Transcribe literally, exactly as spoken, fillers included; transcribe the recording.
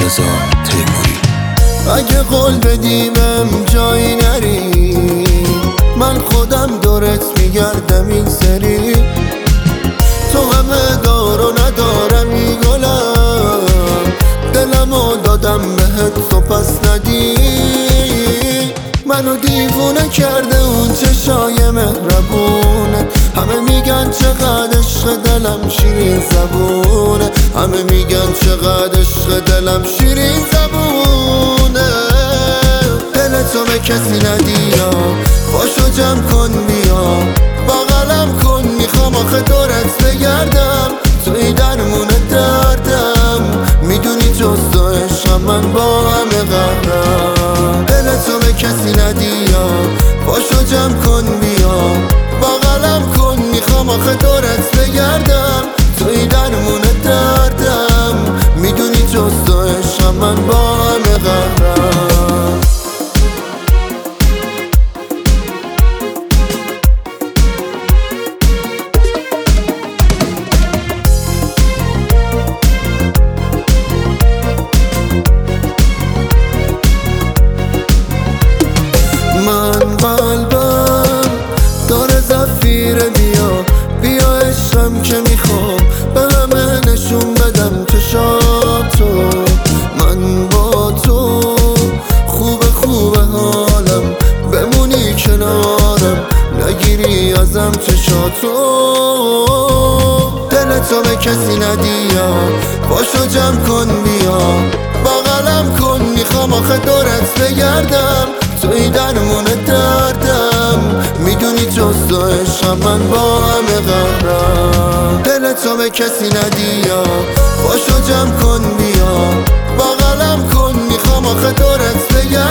مرتضی تیموری. اگه قول بدیمم جایی نری، من خودم دورت میگردم این سری. تو همه دار و ندارمی گلم، دلمو دادم بهت تو پس ندی. منو دیوونه کرده اون چشای مهربونه، همه میگن چقدر عشق دلم شیرین زبونه، همه میگن چقدر عشق دلم شیرین زبونه. دل تو به کسی ندی یا باشو جمع کن بیا، بغلم کن میخوام آخه دورت بگردم. توی درمون دردم، میدونی جز تو عشقم من با همه قهرم. دل تو به کسی ندی یا باشو جمع کن بیا، بغلم کن میخوام آخه دورت بگردم. توی درمون دردم، میدونی جز تو عشقم من با همه قهرم. من قلبم داره زفیره، بیا بیا عشقم که میخوام به همه نشون بدم چشاتو. من با تو خوبه خوبه حالم، بمونی کنارم نگیری ازم چشاتو. دل تو به کسی ندی یا باشو جمع کن بیا، بغلم کن میخوام آخه دورت بگردم. توی درمون دردم، میدونی جز تو عشقم من با همه قهرم. دل تو به کسی ندی یا باشو جمع کن بیا، بغلم کن میخوام آخه دورت بگردم.